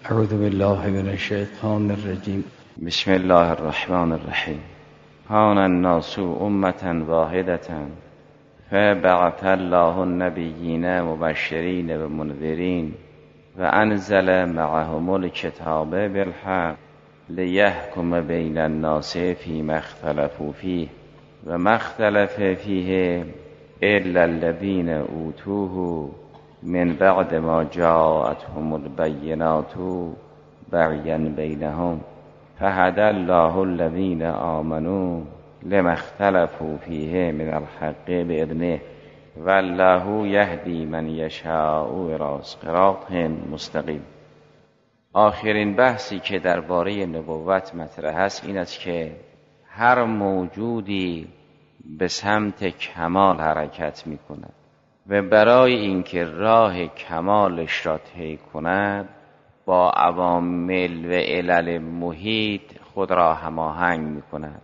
اعوذ بالله من الشیطان الرجیم. بسم الله الرحمن الرحیم. کان الناس امة واحدة فبعث الله النبیین مبشرین و منذرین و انزل معهم الکتاب بالحق لیحکم بین الناس فیما اختلفوا فیه و ما اختلف فیه الا الذین اوتوه من بعد ما جاءتهم البینات بغیا بینهم فهدی الله الذین آمنوا لما اختلفوا فیه من الحق باذنه والله یهدی من یشاء الی صراط مستقیم. آخرین بحثی که درباره نبوت مطرح است این است که هر موجودی به سمت کمال حرکت می کند و برای اینکه راه کمالش را طی کند با عوامل و علل محیط خود را هماهنگ می کند.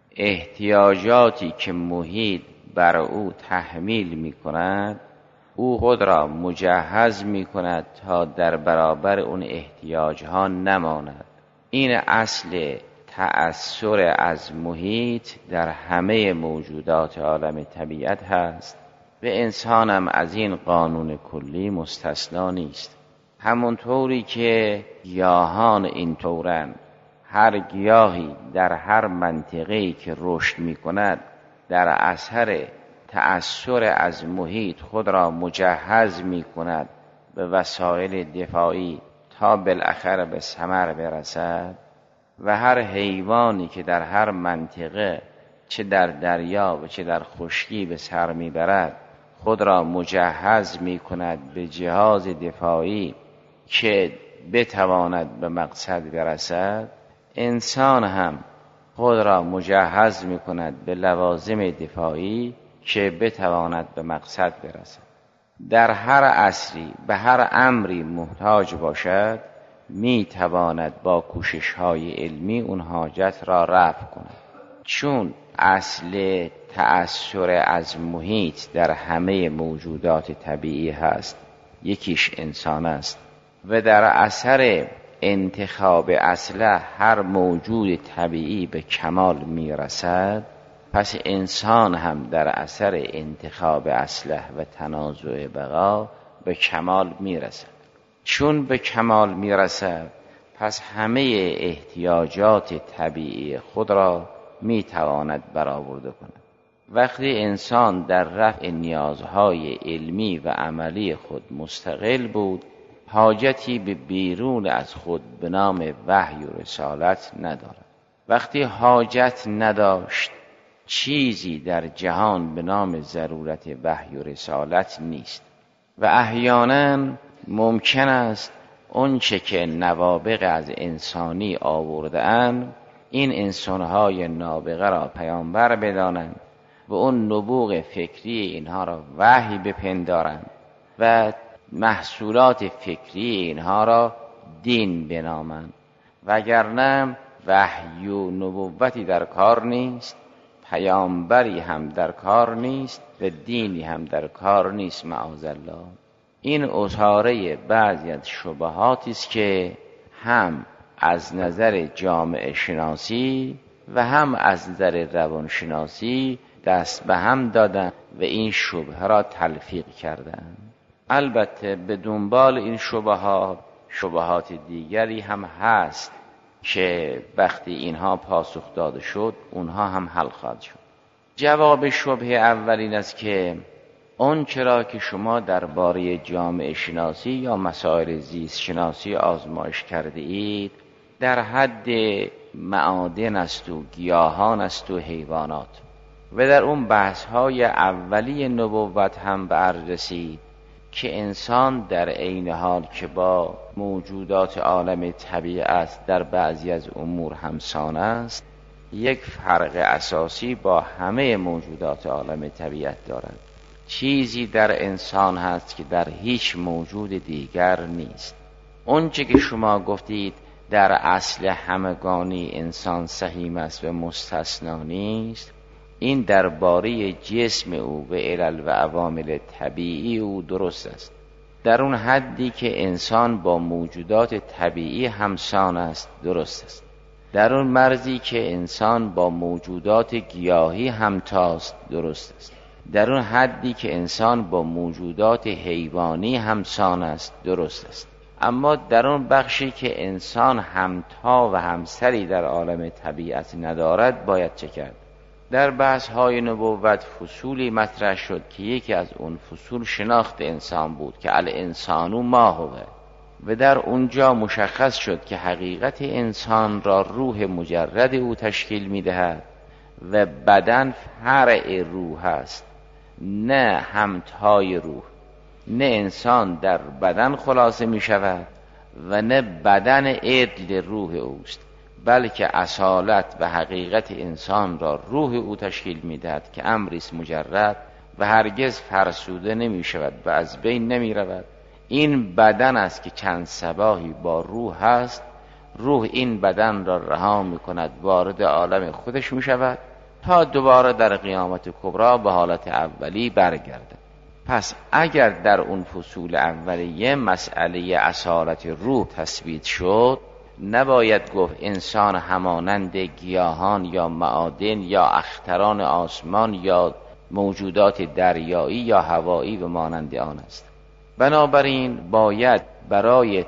احتیاجاتی که محیط بر او تحمیل می کند او خود را مجهز می کند تا در برابر اون احتیاجها نماند. این اصل تأثیر از محیط در همه موجودات عالم طبیعت هست و انسان هم از این قانون کلی مستثنا نیست. همونطوری که گیاهان اینطورن، هر گیاهی در هر منطقه‌ای که رشد می کند در اثر تأثیر از محیط خود را مجهز می کند به وسایل دفاعی تا بالاخره به ثمر برسد، و هر حیوانی که در هر منطقه چه در دریا و چه در خشکی به سر می برد خود را مجهز می کند به جهاز دفاعی که بتواند به مقصد برسد، انسان هم خود را مجهز می کند به لوازم دفاعی که بتواند به مقصد برسد. در هر عصری به هر امری محتاج باشد می تواند با کوشش‌های علمی اون حاجت را رفع کند، چون اصل تأثیر از محیط در همه موجودات طبیعی هست، یکیش انسان است و در اثر انتخاب اصله هر موجود طبیعی به کمال می رسد. پس انسان هم در اثر انتخاب اصله و تنازع بقا به کمال می رسد. چون به کمال می رسد پس همه احتیاجات طبیعی خود را می تواند برآورده کند. وقتی انسان در رفع نیازهای علمی و عملی خود مستقل بود، حاجتی به بیرون از خود به نام وحی و رسالت ندارد. وقتی حاجت نداشت چیزی در جهان به نام ضرورت وحی و رسالت نیست و احیانا ممکن است اونچه که نوابغ از انسانی آورده اند این انسانهای نابغه را پیامبر بدانند و اون نبوغ فکری اینها را وحی بپندارند و محصولات فکری اینها را دین بنامند، وگرنه وحی و نبوتی در کار نیست، پیامبری هم در کار نیست و دینی هم در کار نیست معاذالله. این اظهاره بعضی از شبهاتی است که هم از نظر جامعه شناسی و هم از نظر روان شناسی دست به هم دادن و این شبهه را تلفیق کردن. البته به دنبال این شبهات دیگری هم هست که وقتی اینها پاسخ داده شد اونها هم حل خواهد شد. جواب شبهه اول این است که اون چرا که شما درباره جامعه شناسی یا مسائل زیست شناسی آزمایش کرده اید در حد معادن است و گیاهان است و حیوانات و در اون بحث‌های اولی نبوت هم به عرض رسید که انسان در عین حال که با موجودات عالم طبیعت در بعضی از امور همسان است، یک فرق اساسی با همه موجودات عالم طبیعت دارد. چیزی در انسان هست که در هیچ موجود دیگر نیست. اون چه که شما گفتید در اصل همگانی انسان سهیم است و مستثنا نیست، این درباره جسم او و علل و عوامل طبیعی او درست است، در اون حدی که انسان با موجودات طبیعی همسان است درست است. در اون مرزی که انسان با موجودات گیاهی همتاست درست است. در اون حدی که انسان با موجودات حیوانی همسان است درست است. اما در اون بخشی که انسان همتا و همسری در عالم طبیعت ندارد باید چه کرد؟ در بحث‌های نبوت فصولی مطرح شد که یکی از اون فصول شناخت انسان بود که الانسان ما هو، و در اونجا مشخص شد که حقیقت انسان را روح مجرد او تشکیل می‌دهد و بدن فرع روح است، نه همتای روح. نه انسان در بدن خلاصه می‌شود و نه بدن عدل روح اوست، بلکه اصالت و حقیقت انسان را روح او تشکیل می‌دهد که امری است مجرد و هرگز فرسوده نمی‌شود و از بین نمی‌رود. این بدن است که چند صباحی با روح هست، روح این بدن را رها می‌کند، وارد عالم خودش می‌شود تا دوباره در قیامت کبری به حالت اولی برگردد. پس اگر در اون فصول اولیه مسئله اصالت روح تثبیت شد، نباید گفت انسان همانند گیاهان یا معادن یا اختران آسمان یا موجودات دریایی یا هوایی و مانند آن است. بنابراین باید برای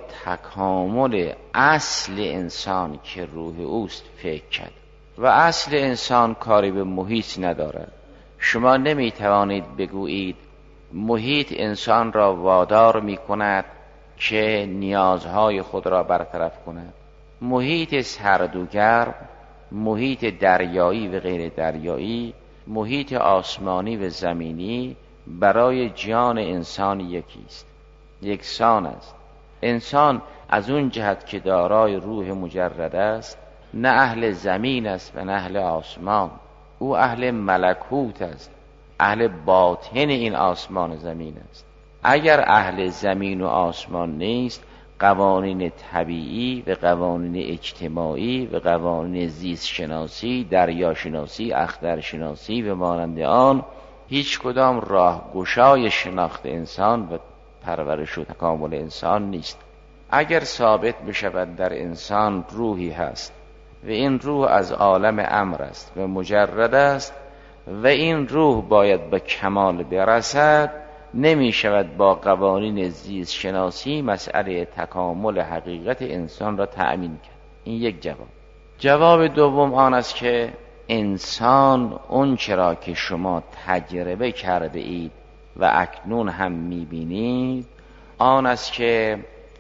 تکامل اصل انسان که روح اوست فکر کرد و اصل انسان کاری به محیط ندارد. شما نمیتوانید بگویید محیط انسان را وادار میکند که نیازهای خود را برطرف کند. محیط سرد و گرم، محیط دریایی و غیر دریایی، محیط آسمانی و زمینی برای جان انسان یکیست، یکسان است. انسان از اون جهت که دارای روح مجرد است، نه اهل زمین است و نه اهل آسمان. او اهل ملکوت است، اهل باطن این آسمان و زمین است. اگر اهل زمین و آسمان نیست، قوانین طبیعی و قوانین اجتماعی و قوانین زیست شناسی، دریا شناسی، اختر شناسی و مانند آن هیچ کدام راه گشای شناخت انسان و پرورش و تکامل انسان نیست. اگر ثابت بشود در انسان روحی هست و این روح از عالم امر است و مجرد است و این روح باید به کمال برسد، نمی شود با قوانین زیست شناسی مسئله تکامل حقیقت انسان را تأمین کرد. این یک جواب. جواب دوم آن است که انسان اون چرا که شما تجربه کرده اید و اکنون هم می بینید آن است که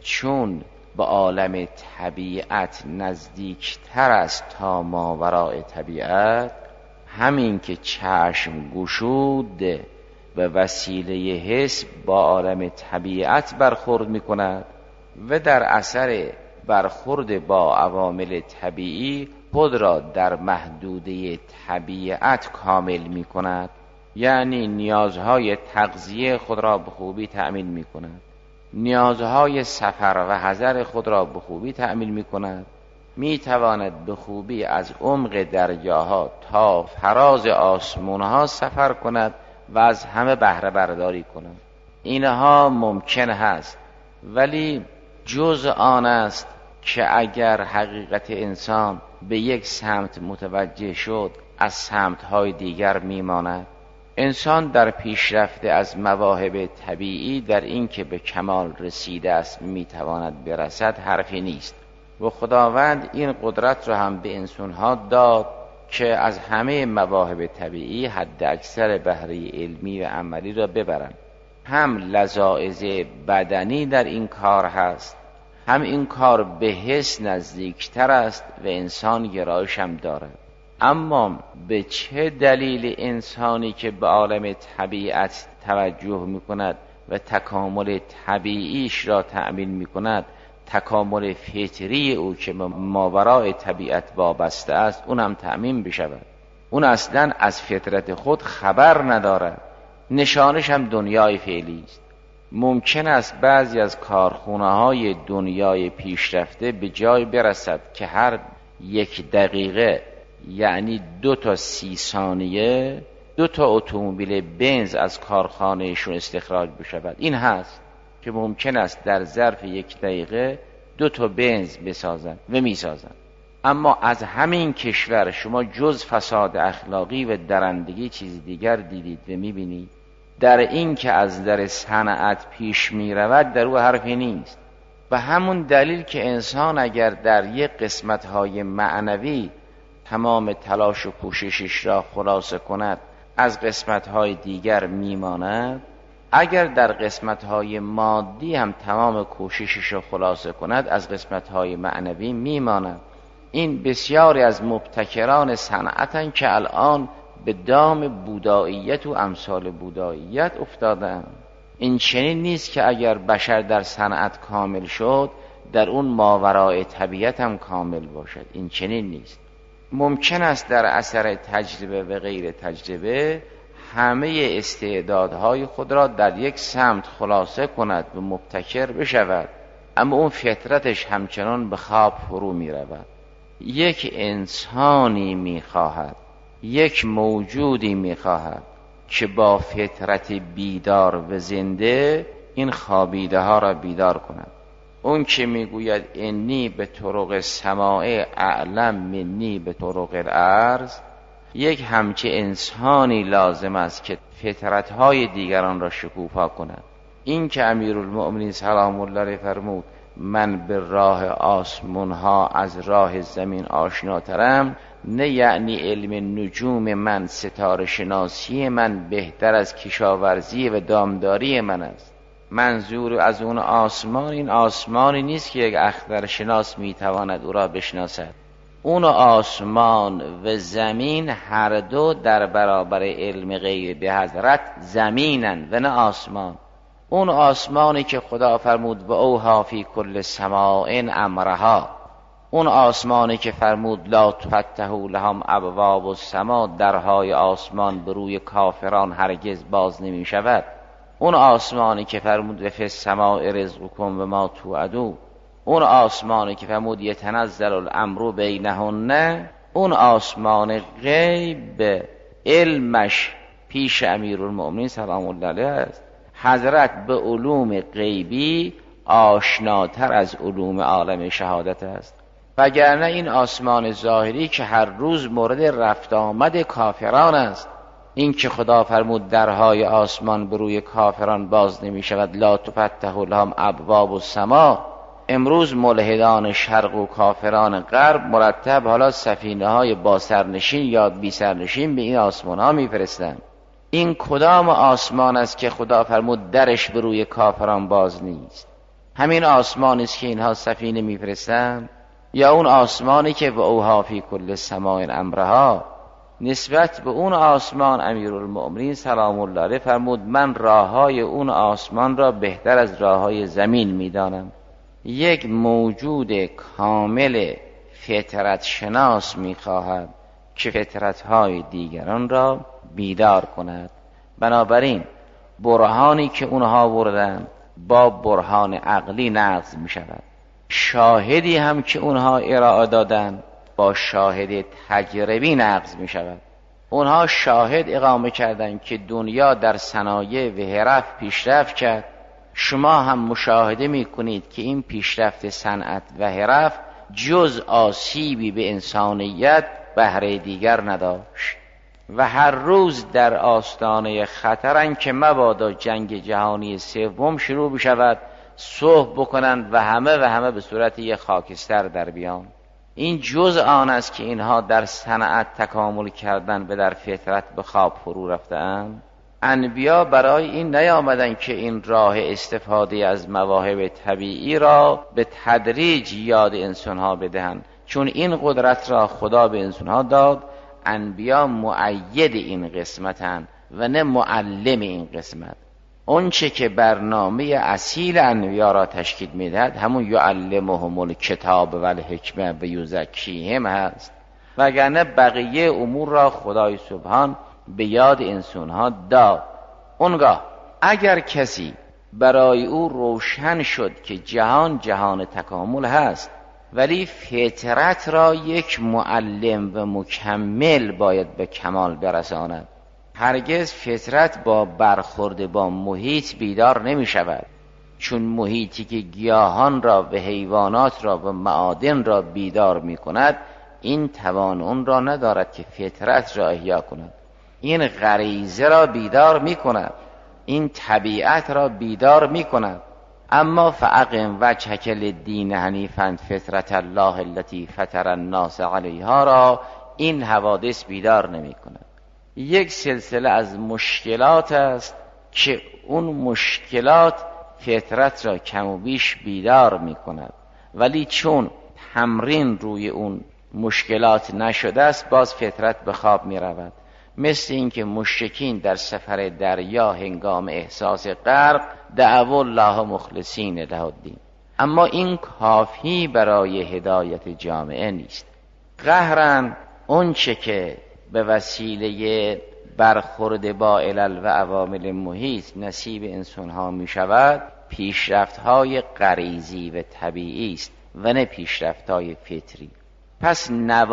چون به عالم طبیعت نزدیکتر است تا ماوراء طبیعت، همین که چشم گشود و وسیله حس با عالم طبیعت برخورد می کند و در اثر برخورد با عوامل طبیعی خود را در محدوده طبیعت کامل می کند، یعنی نیازهای تغذیه خود را به خوبی تأمین می کند، نیازهای سفر و حضر خود را به خوبی تأمین می کند، می تواند به خوبی از عمق دریاها تا فراز آسمانها سفر کند و از همه بهره برداری کند. اینها ممکن هست، ولی جز آن است که اگر حقیقت انسان به یک سمت متوجه شد از سمت‌های دیگر میماند. انسان در پیشرفته از مواهب طبیعی در این که به کمال رسیده است میتواند برسد حرفی نیست و خداوند این قدرت را هم به انسان‌ها داد که از همه مواهب طبیعی حد اکثر بهره علمی و عملی را ببرند. هم لذاذ بدنی در این کار هست، هم این کار به حس نزدیکتر است و انسان گرایش هم دارد. اما به چه دلیل انسانی که به عالم طبیعت توجه میکند و تکامل طبیعیش را تأمین میکند، تکامل فطری او که ماوراء طبیعت وابسته است اون هم تأمین بشود؟ اون اصلا از فطرت خود خبر ندارد، نشانش هم دنیای فعلی است. ممکن است بعضی از کارخانه‌های دنیای پیشرفته به جای برسد که هر 1 دقیقه، یعنی 2 تا 30 ثانیه 2 تا اتومبیل بنز از کارخانهشون استخراج بشود. این هست. که ممکن است در ظرف 1 دقیقه 2 تا بنز بسازند و میسازند. اما از همین کشور شما جز فساد اخلاقی و درندگی چیز دیگر دیدید و میبینید؟ در این که از در صنعت پیش میرود در او حرفی نیست. و همون دلیل که انسان اگر در یک قسمت‌های معنوی تمام تلاش و کوششش را خلاصه کند از قسمت‌های دیگر میماند، اگر در قسمت‌های مادی هم تمام کوششش را خلاصه کند از قسمت‌های معنوی میماند. این بسیاری از مبتکران صنعتند که الان به دام بوداییت و امثال بوداییت افتادند. این چنین نیست که اگر بشر در صنعت کامل شد در اون ماورای طبیعت هم کامل باشد. این چنین نیست. ممکن است در اثر تجربه و غیر تجربه همه استعدادهای خود را در یک سمت خلاصه کند و مبتکر بشود، اما اون فطرتش همچنان به خواب فرو می رود. یک انسانی می خواهد، یک موجودی می خواهد که با فطرت بیدار و زنده این خوابیده ها را بیدار کند. اون که میگوید انی به طرق سماع اعلم منی به طرق الارض، یک همچه انسانی لازم است که فطرت‌های دیگران را شکوفا کند. این که امیرالمؤمنین سلام الله علیه فرمود من به راه آسمان‌ها از راه زمین آشناترم، نه یعنی علم نجوم من، ستاره شناسی من بهتر از کشاورزی و دامداری من است. منظور از اون آسمان این آسمانی نیست که یک اخترشناس میتواند او را بشناسد. اون آسمان و زمین هر دو در برابر علم غیب به حضرت زمینن و نه آسمان. اون آسمانی که خدا فرمود و اوها فی کل سماء امرها، اون آسمانی که فرمود لا تفتح لهم ابواب السما، درهای آسمان به روی کافران هرگز باز نمی شود. اون آسمانی که فرمود و فی السماء رزقکم و ما توعدون، اون آسمانی که فرمود یتنزل الامر بینهن، اون آسمان غیب علمش پیش امیرالمؤمنین سلام الله علیه است. حضرت به علوم غیبی آشناتر از علوم عالم شهادت است. وگرنه این آسمان ظاهری که هر روز مورد رفت آمد کافران است، این که خدا فرمود درهای آسمان به روی کافران باز نمی شود لا تفتح لهم ابواب السما، امروز ملحدان شرق و کافران غرب مرتب حالا سفینه های با سرنشین یا بی سرنشین به این آسمان ها می فرستند. این کدام آسمان است که خدا فرمود درش به روی کافران باز نیست؟ همین آسمانی است که اینها سفینه می فرستند، یا اون آسمانی که و اوها فی کل سماء امرها؟ نسبت به اون آسمان امیرالمؤمنین سلام الله علیه فرمود من راههای اون آسمان را بهتر از راههای زمین میدانم. یک موجود کامل فطرت شناس میخواهد که فطرتهای دیگران را بیدار کند. بنابراین برهانی که اونها بردن با برهان عقلی نقض میشود. شاهدی هم که اونها ارائه دادن با شاهد تجربی نقض می شود. اونها شاهد اقامه کردن که دنیا در صنایع و حرف پیشرفت کرد. شما هم مشاهده می کنید که این پیشرفت صنعت و حرف جز آسیبی به انسانیت بهره دیگر نداشت و هر روز در آستانه خطرن که مبادا جنگ جهانی سوم شروع بشود، صلح بکنند و همه به صورت یک خاکستر در بیان. این جز آن است که اینها در صنعت تکامل کردن و در فطرت به خواب فرو رفتند. انبیا برای این نیامدن که این راه استفاده از مواهب طبیعی را به تدریج یاد انسانها بدهند، چون این قدرت را خدا به انسانها داد. انبیا مؤید این قسمتند و نه معلم این قسمت. اون چه که برنامه اصیل انبیا را تشکیل میدهد همون یعلمهم الکتاب و الحکمه و یزکیهم هست، وگرنه بقیه امور را خدای سبحان به یاد انسانها داد. اونگاه اگر کسی برای او روشن شد که جهان تکامل هست، ولی فطرت را یک معلم و مکمل باید به کمال برساند. هرگز فطرت با برخورد با محیط بیدار نمی شود، چون محیطی که گیاهان را و حیوانات را و معادن را بیدار می کند، این توان اون را ندارد که فطرت را احیا کند. این غریزه را بیدار می کند، این طبیعت را بیدار می کند. اما فاقم وجهک للدین حنیفا فطرت الله التي فطر الناس علیها را این حوادث بیدار نمی کند. یک سلسله از مشکلات است که اون مشکلات فطرت را کم و بیش بیدار می کند، ولی چون تمرین روی اون مشکلات نشده است باز فطرت به خواب می رود. مثل اینکه مشرکین در سفر دریا هنگام احساس غرق دعوا الله مخلصین له الدین، اما این کافی برای هدایت جامعه نیست. قهراً اون چه که به وسیله برخورد با علل و عوامل محیط نصیب انسانها می شود پیشرفت‌های غریزی و طبیعی است و نه پیشرفت‌های فطری. پس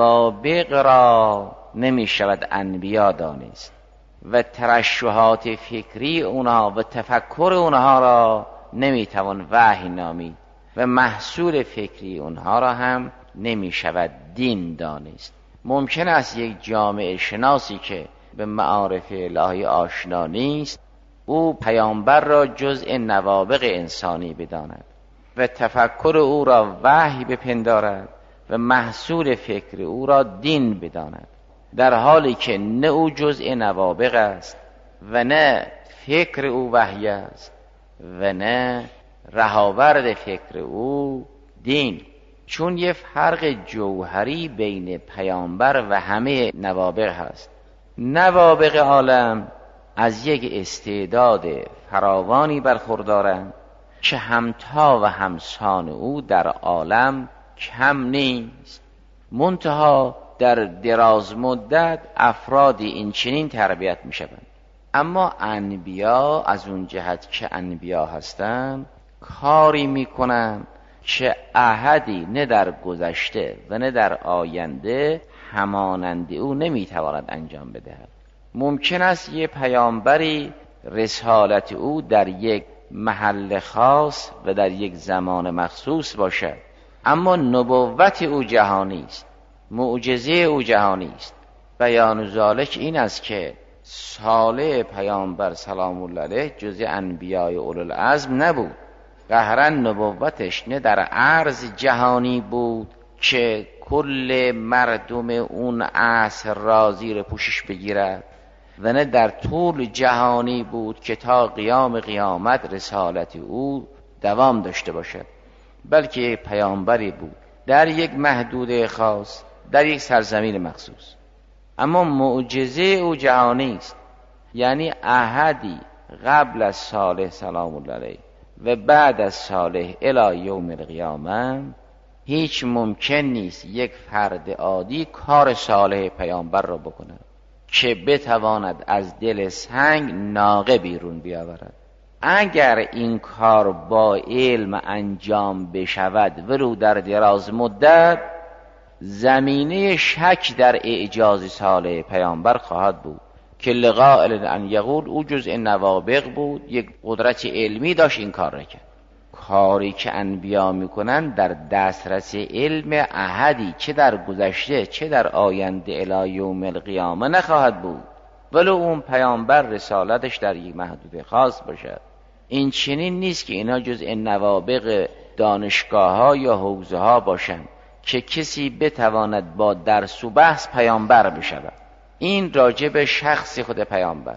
نوابغ را نمی شود انبیا دانست و ترشحات فکری اونها و تفکر اونها را نمی توان وحی نامید و محصول فکری اونها را هم نمی شود دین دانست. ممکن است یک جامعه شناسی که به معارف الهی آشنا نیست او پیامبر را جزء نوابغ انسانی بداند و تفکر او را وحی بپندارد و محصول فکر او را دین بداند، در حالی که نه او جزء نوابغ است و نه فکر او وحی است و نه رهاورد فکر او دین. چون یه فرق جوهری بین پیامبر و همه نوابغ هست. نوابغ عالم از یک استعداد فراوانی برخوردارند که همتا و همسان او در عالم کم نیست، منتها در دراز مدت افرادی این چنین تربیت می شوند. اما انبیا از اون جهت که انبیا هستند کاری می کنند که احدی نه در گذشته و نه در آینده همانند او نمی تواند انجام بدهد. ممکن است یه پیامبری رسالت او در یک محل خاص و در یک زمان مخصوص باشد، اما نبوت او جهانی است، معجزه او جهانی است. بیان ذالک این است که صالح پیامبر سلام الله علیه جز انبیای اولوالعزم نبود. قهرا نبوتش نه در عرض جهانی بود که کل مردم اون عصر را زیر پوشش بگیرد و نه در طول جهانی بود که تا قیام قیامت رسالت او دوام داشته باشد، بلکه پیامبری بود در یک محدوده خاص در یک سرزمین مخصوص. اما معجزه او جهانی است، یعنی احدی قبل از صالح سلام الله علیه و بعد از صالح الی یوم القیامه هیچ ممکن نیست یک فرد عادی کار صالح پیامبر را بکند که بتواند از دل سنگ ناقه بیرون بیاورد. اگر این کار با علم انجام بشود ولو در دراز مدت، زمینه شک در اعجاز صالح پیامبر خواهد بود که لقائل ان یقول او جزء نوابغ بود، یک قدرت علمی داشت این کار را کرد. کاری که انبیا میکنن در دسترس علم احدی چه در گذشته چه در آینده الی یوم القیامه نخواهد بود، ولو اون پیامبر رسالتش در یک محدود خاص باشد. این چنین نیست که اینا جزء نوابغ دانشگاه ها یا حوزه ها باشند که کسی بتواند با درس و بحث پیامبر بشود. این راجع به شخص خود پیامبر.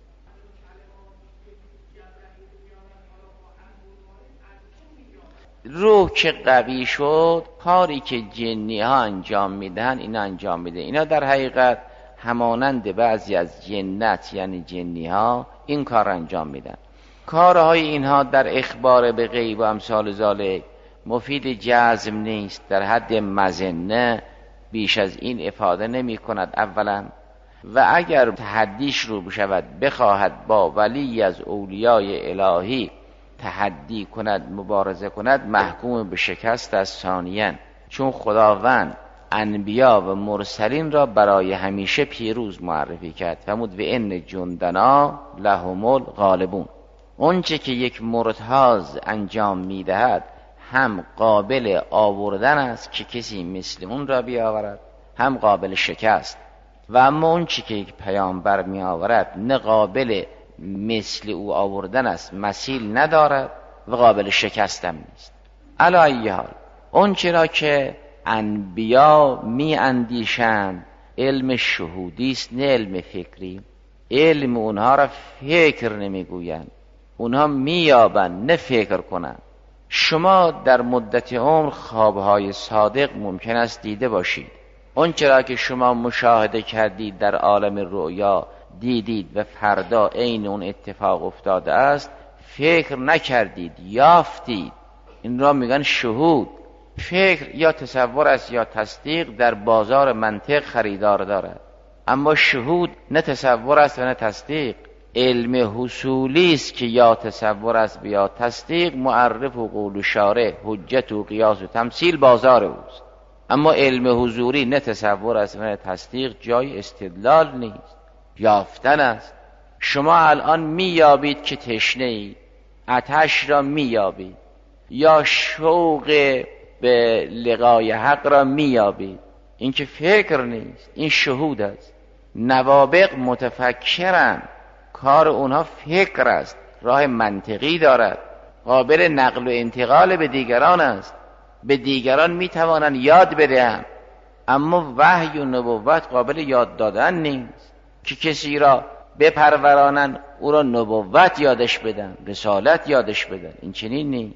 روح که قوی شد کاری که جنی ها انجام میدن اینا انجام میده. اینا در حقیقت همانند بعضی از جنت یعنی جنی ها این کار انجام میدن. کارهای اینها در اخبار به غیب و امثال ذالک مفید جزم نیست، در حد مظنه، بیش از این افاده نمی کند اولا، و اگر تحدیش رو بشود بخواهد با ولی از اولیای الهی تحدی کند مبارزه کند محکوم به شکست است ثانیاً، چون خداوند انبیا و مرسلین را برای همیشه پیروز معرفی کرد. فرمود و ان جندنا لهم الغالبون، اونچه که یک مرتاض انجام میدهد هم قابل آوردن است که کسی مثل اون را بیاورد، هم قابل شکست. و اما اونچه که یک پیامبر می آورد نه قابل مثل او آوردن است، مثیل ندارد و قابل شکست هم نیست. علی ای حال اونچه را که انبیا می اندیشند علم شهودی است نه علم فکری. علم اونها را فکر نمی گویند، اونها می یابند نه فکر کنند. شما در مدت عمر خوابهای صادق ممکن است دیده باشید. اون چرا که شما مشاهده کردید در عالم رؤیا دیدید و فردا عین اون اتفاق افتاده است، فکر نکردید، یافتید. این را میگن شهود. فکر یا تصور است یا تصدیق در بازار منطق خریدار دارد، اما شهود نه تصور است و نه تصدیق. علم حصولی است که یا تصور است یا تصدیق، معرف و قول و شارع، حجت و قیاس و تمثیل بازار اوست. اما علم حضوری نه تصور است و نه تصدیق، جای استدلال نیست، یافتن است. شما الان میابید که تشنه اید، آتش را میابید، یا شوق به لقای حق را میابید. این که فکر نیست، این شهود است. نوابغ متفکرن، کار اونها فکر است، راه منطقی دارد، قابل نقل و انتقال به دیگران است، به دیگران میتوانند یاد بدهند. اما وحی و نبوت قابل یاد دادن نیست که کسی را بپرورانند، او را نبوت یادش بدن، رسالت یادش بدن. این چنین نیست.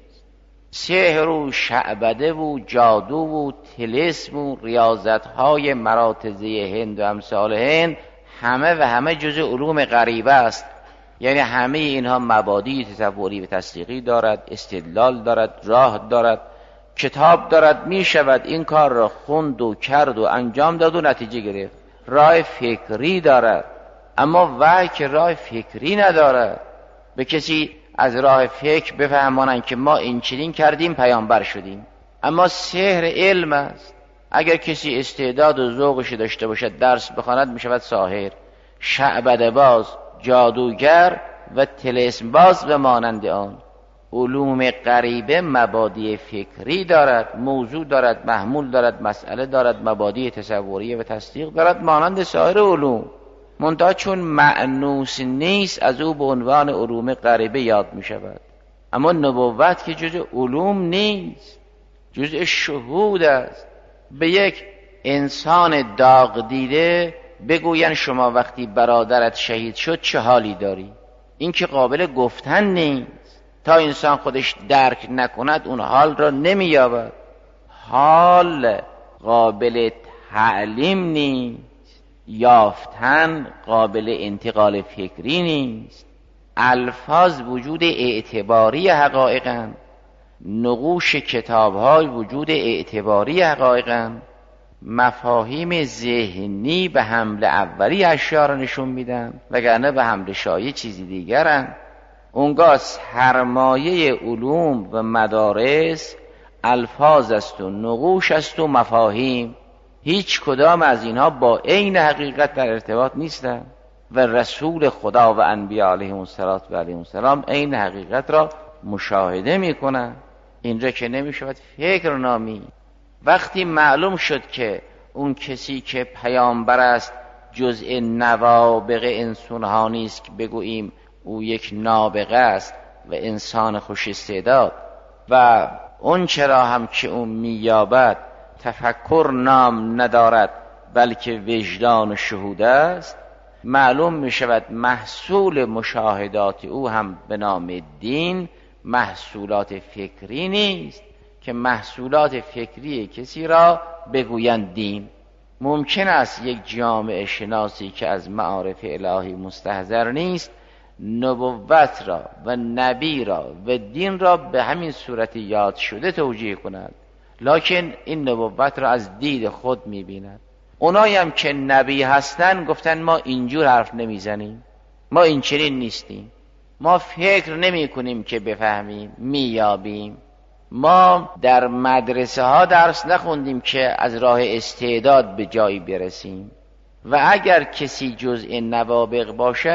سحر و شعبده و جادو و طلسم و ریاضت‌های مراتضی هند و امثال هند همه جزء علوم غریبه است. یعنی همه اینها مبادی تصوری و تصدیقی دارد، استدلال دارد، راه دارد، کتاب دارد. می شود این کار را خوند و کرد و انجام داد و نتیجه گرفت. راه فکری دارد، اما وحی که راه فکری ندارد. به کسی از راه فکر بفهمانند که ما این چنین کردیم پیامبر شدیم. اما سحر علم است. اگر کسی استعداد و ذوقش داشته باشد درس بخواند می شود ساحر، شعبده باز، جادوگر و طلسم باز و مانند آن. علوم غریبه مبادی فکری دارد، موضوع دارد، محمول دارد، مسئله دارد، مبادی تصوریه و تصدیق دارد مانند سایر علوم. منتها چون مأنوس نیست از او به عنوان علوم غریبه یاد می شود. اما نبوت که جزء علوم نیست، جزء شهود است. به یک انسان داغ دیده بگوین شما وقتی برادرت شهید شد چه حالی داری؟ این که قابل گفتن نیست. تا انسان خودش درک نکند اون حال را نمییابد. حال قابل تعلیم نیست، یافتن قابل انتقال فکری نیست. الفاظ وجود اعتباری حقایقند، نقوش کتاب‌های وجود اعتباری حقایقند. مفاهیم ذهنی به حمل اولی اشیاء را نشون میدن، وگرنه به حمل شایع چیزی دیگرن. اونگاه سرمایه علوم و مدارس الفاظ است و نقوش است و مفاهیم. هیچ کدام از اینها با عین حقیقت در ارتباط نیستن و رسول خدا و انبیاء علیهم السلام عین حقیقت را مشاهده میکنن. این را که نمیشود فکر نامی. وقتی معلوم شد که اون کسی که پیامبر است جزء نوابغ انسان‌ها نیست که بگوییم او یک نابغه است و انسان خوش استعداد، و اون چرا هم که اون مییابد تفکر نام ندارد بلکه وجدان و شهود است، معلوم می شود محصول مشاهدات او هم به نام دین محصولات فکری نیست که محصولات فکری کسی را بگویند دین. ممکن است یک جامعه شناسی که از معارف الهی مستحضر نیست نبوت را و نبی را و دین را به همین صورت یاد شده توجیه کند، لکن این نبوت را از دید خود می‌بیند. اونایی هم که نبی هستن گفتن ما اینجور حرف نمیزنیم، ما این چنین نیستیم، ما فکر نمی کنیم که بفهمیم، میابیم. ما در مدرسه ها درس نخوندیم که از راه استعداد به جایی برسیم. و اگر کسی جزء نوابغ باشد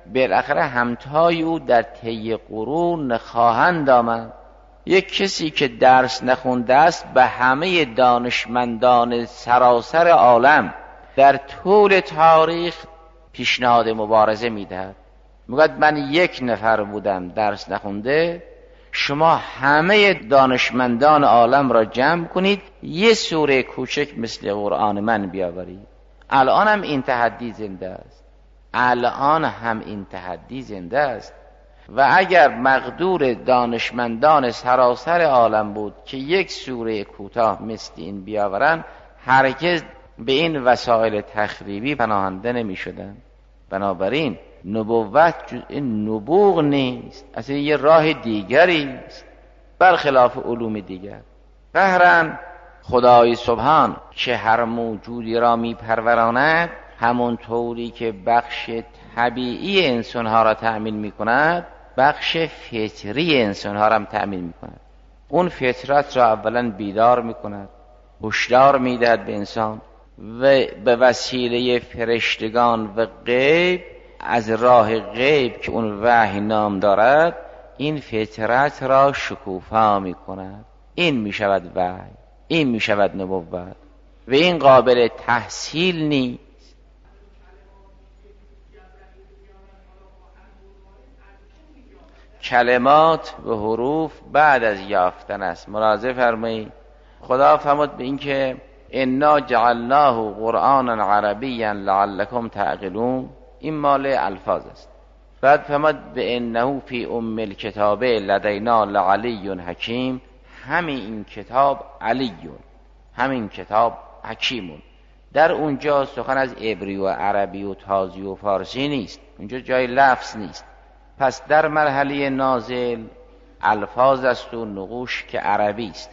بالاخره همتای او در طی قرون خواهند آمد. یک کسی که درس نخونده است به همه دانشمندان سراسر عالم در طول تاریخ پیشنهاد مبارزه میدهد. میگوید من یک نفر بودم درس نخونده، شما همه دانشمندان عالم را جمع کنید یه سوره کوچک مثل قرآن من بیاورید. الان هم این تحدی زنده است. و اگر مقدور دانشمندان سراسر عالم بود که یک سوره کوتاه مثل این بیاورن، هرگز به این وسایل تخریبی پناهنده نمی شدن. بنابراین نبوت جز نبوغ نیست، اصلا یه راه دیگری است برخلاف علوم دیگر. قهرن خدای سبحان که هر موجودی را می پروراند، همون طوری که بخش طبیعی انسانها را تأمین می کند، بخش فطری انسانها را هم تأمین می کند. اون فطرت را اولا بیدار می کند، هشدار می دهد به انسان و به وسیله فرشتگان و غیب، از راه غیب که اون وحی نام دارد، این فطرت را شکوفا می کند. این می شود وحی، این می شود نبوت و این قابل تحصیل نیست. کلمات و حروف بعد از یافتن است. ملاحظه فرمایید خدا فرمود به این که انا جعلناه قرآنا عربیا لعلکم تعقلون، این مال الفاظ است. بعد فرمود به انه فی ام الکتاب لدینا لعلی حکیم، همین این کتاب علیون، همین کتاب حکیمون. در اونجا سخن از عبری و عربی و تازی و فارسی نیست، اونجا جای لفظ نیست. پس در مرحله نازل الفاظ است و نقوش که عربی است.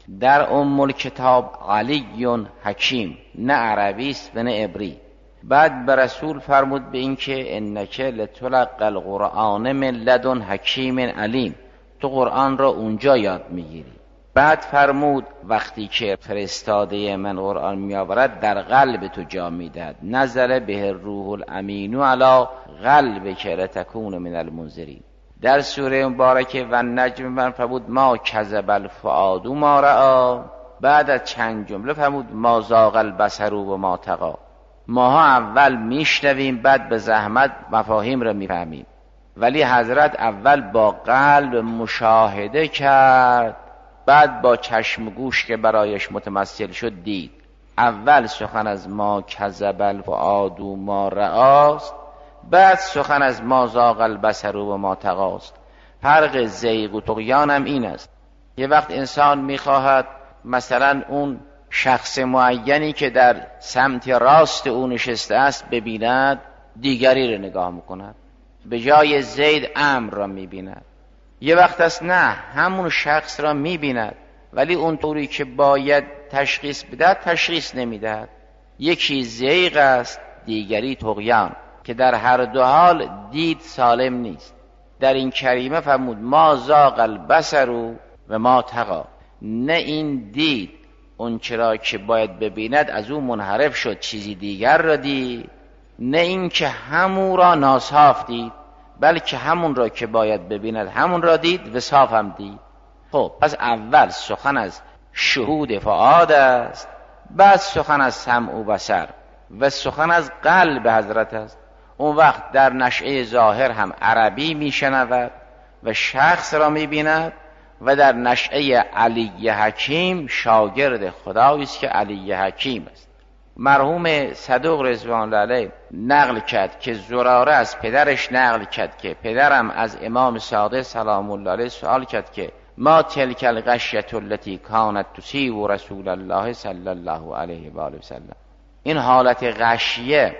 در ام الکتاب علیون حکیم، نه عربی است و نه عبری. بعد به رسول فرمود به این که انک لتلقی القرآن من لدن حکیم علیم، تو قرآن را اونجا یاد میگیری. بعد فرمود وقتی که فرستاده من قرآن میآورد در قلب تو جا میدهد، نزل به الروح الامین علی قلبک لتکون من المنذرین. در سوره مبارکه و نجم من فرمود ما کذب الفؤاد ما رأی، بعد از چند جمله فرمود ما زاغ البصر و ما طغی. ماها اول میشنویم بعد به زحمت مفاهیم را میفهمیم، ولی حضرت اول با قلب مشاهده کرد، بعد با چشم و گوش که برایش متمثل شد دید. اول سخن از ما کذب الفؤاد ما رآست، بعد سخن از ما زاغ البصر و ما طغی. فرق زیغ و طغیان هم این است. یه وقت انسان میخواهد مثلا اون شخص معینی که در سمت راست او نشسته است ببیند، دیگری رو نگاه میکند، به جای زید عمرو را میبیند. یه وقت است نه، همون شخص را میبیند ولی اون طوری که باید تشخیص بدهد تشخیص نمیدهد. یکی زیغ است، دیگری طغیان، که در هر دو حال دید سالم نیست. در این کریمه فرمود ما زاغ البصر و ما طغی، نه این دید اون چرا که باید ببیند از اون منحرف شد چیزی دیگر را دید، نه این که همون را ناصاف دید، بلکه همون را که باید ببیند همون را دید و صاف هم دید. خب پس اول سخن از شهود فؤاد است، بعد سخن از سمع و بصر و سخن از قلب حضرت است. اون وقت در نشأه ظاهر هم عربی میشنود و شخص را میبیند، و در نشأه علی حکیم شاگرد خدایی است که علی حکیم است. مرحوم صدوق رضوان الله علیه نقل کرد که زراره از پدرش نقل کرد که پدرم از امام صادق سلام الله علیه سوال کرد که ما تلک الغشیة التي کانت تصیب رسول الله صلی الله علیه و آله و سلم. این حالت غشیه،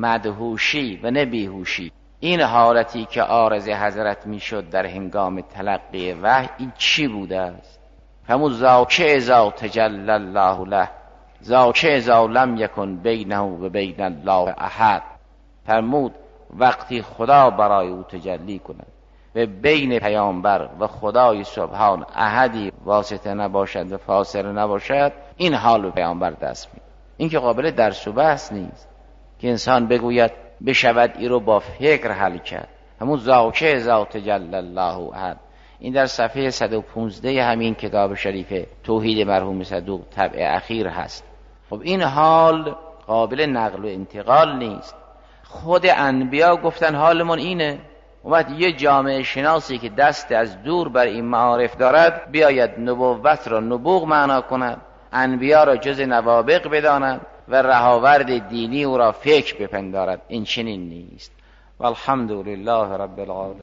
مدهوشی و نبیهوشی، این حالتی که عارض حضرت میشد در هنگام تلقی وحی، این چی بوده است؟ همون ذاک اذا تجلی الله له، ذاک اذا لم یکن بینه و بین الله احد. فرمود وقتی خدا برای او تجلی کند و بین پیامبر و خدای سبحان احدی واسطه نباشد و فاصله نباشد، این حال به پیامبر دست میده. این که قابل درس و بحث نیست که انسان بگوید بشود ای رو با فکر حل کرد. همون ذاکه ذات جل الله احد. این در صفحه 115 همین کتاب شریف توحید مرحوم صدوق طبع اخیر هست. خب این حال قابل نقل و انتقال نیست. خود انبیا گفتن حالمون اینه. اومد یه جامعه شناسی که دست از دور بر این معارف دارد بیاید نبوت را نبوغ معنا کند، انبیا را جز نوابغ بداند و رهاورد دینی او را فکر بپندارد. این چنین نیست. والحمد لله رب العالمین.